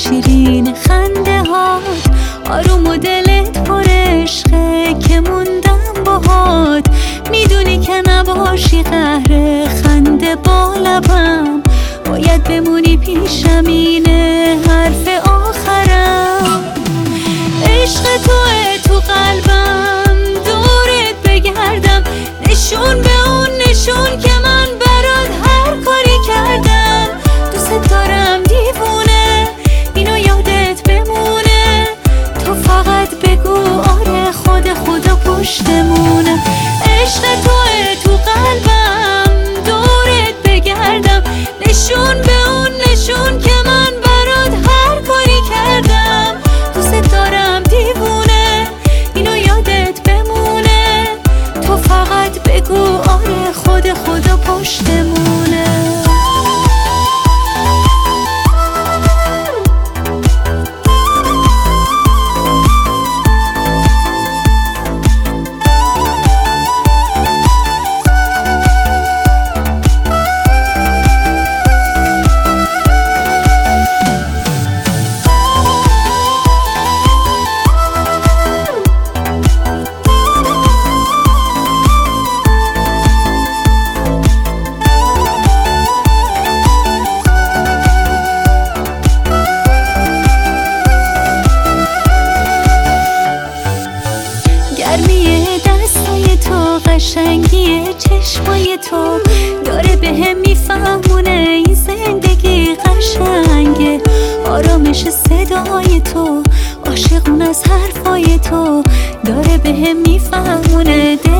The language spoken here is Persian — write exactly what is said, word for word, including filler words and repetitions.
شیرین خنده هات، آروم و دلت پر عشقه که موندم باهات. میدونی که نباشی قهر خنده با لبم، باید بمونی پیشم، اینه حرف آخرم. عشق توه تو قلبم، دورت بگردم نشون به اون نشون که من برات هر کاری کردم. دوست دارم دیوونه، اینو یادت بمونه، تو فقط بگو آره خود خدا پشتمونه. عشق توه تو قلبم، دورت بگردم نشون به اون نشون که من برات هر کاری کردم. دوست دارم دیوونه، اینو یادت بمونه، تو فقط بگو آره خود خدا پشتمونه. گرمی دستای تو، قشنگی چشمای تو، داره به هم میفهمونه این زندگی قشنگه. آرامش صدای تو، عاشقون از حرفای تو، داره به هم میفهمونه